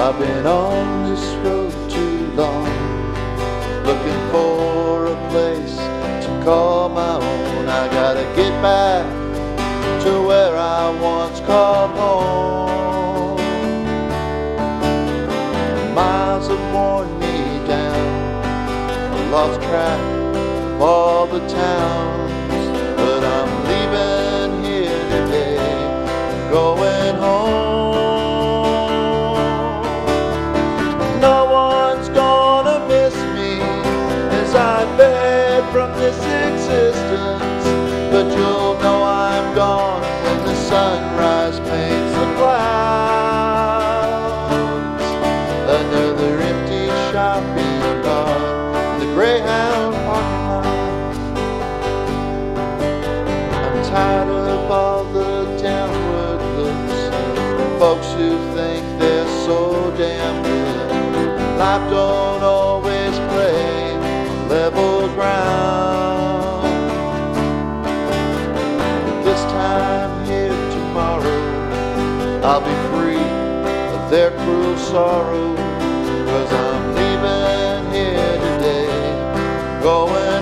I've been on this road too long, looking for a place to call my own. I gotta get back to where I once called home. Miles have worn me down, I lost track of all the towns, but I'm leaving here today, going home. No one's gonna miss me as I fade from this existence, but you'll know I'm gone when the sunrise paints the clouds. Another empty shopping cart, the Greyhound parking lot. I'm tired of all the downward looks, folks who think they're so damn good. Life don't always play on level ground. But this time here tomorrow, I'll be free of their cruel sorrow, 'cause I'm leaving here today, going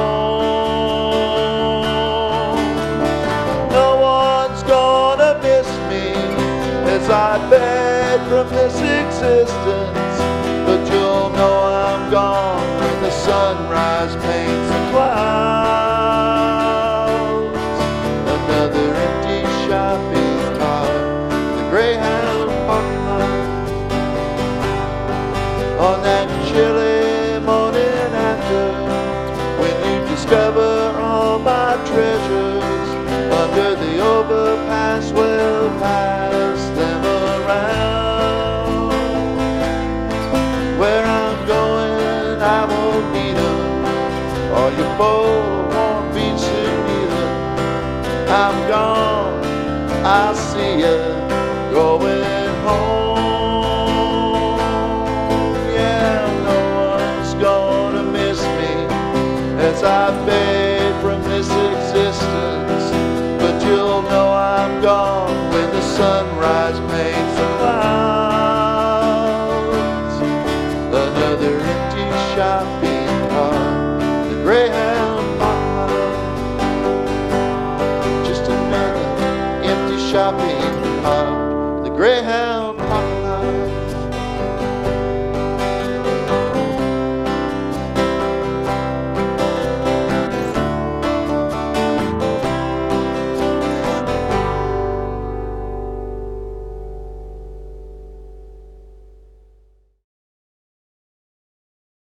home. No one's gonna miss me as I fade from this existence, but you'll know I'm gone when the sunrise paints the clouds. Another empty shopping cart, the Greyhound parking lot. On that chilly morning after, when you discover all my treasures under the overpass, we'll pass them around. Where I'm going, I won't need 'em, or your boat won't be soon either. I'm gone, I'll see ya going home. Yeah, no one's gonna miss me as I fade